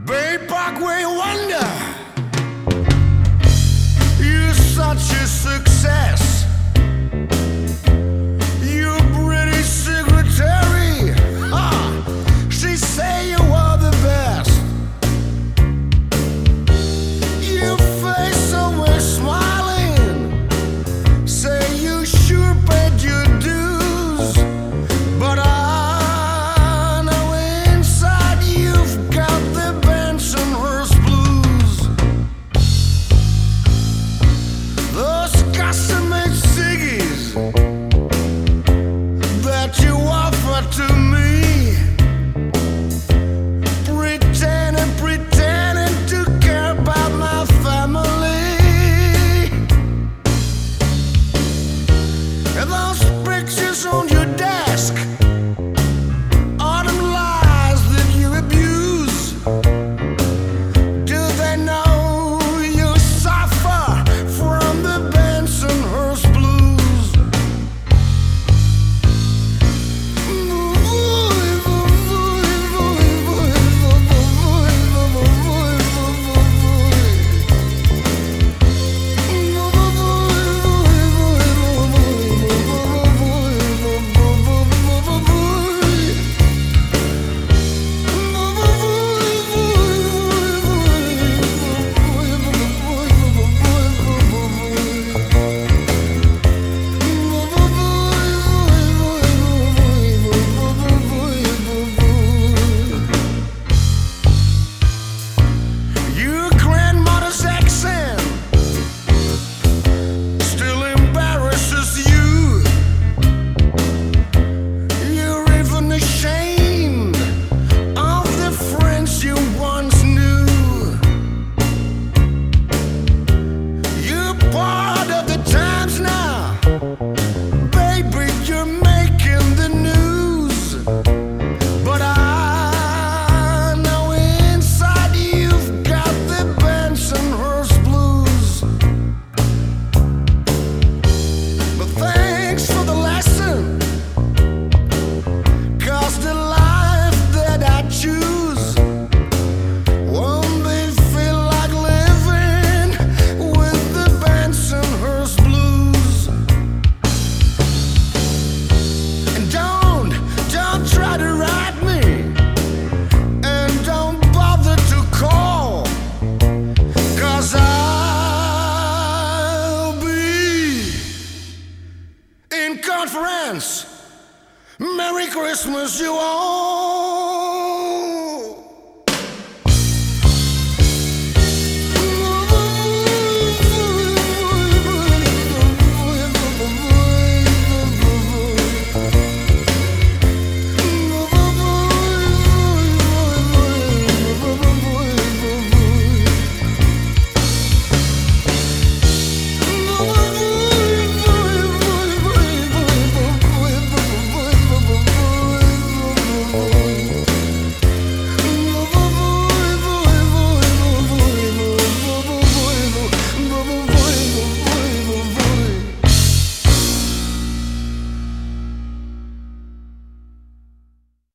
Bay Parkway Wonder, you're such a success. Your British secretary, she say you are the best. Your face always smiling, say you sure paid your dues, but I know inside you've got the Bensonhurst blues. Those custom-made ciggies that you offer to me, pretending to care about my family, and those pictures on your desk are them lies that you abuse. Do they know you suffer from the Bensonhurst blues? Your grandmother's accent still embarrasses you. You're even ashamed of the friends you once knew. You're part of the times now, baby, you're making the news, but I know inside you've got the Bensonhurst blues. But thanks for the lesson, 'cause the life that I choose won't be feel like living with the Bensonhurst blues. And don't try to write me, and don't bother to call, 'cause I'll be in conference. Merry Christmas, you all.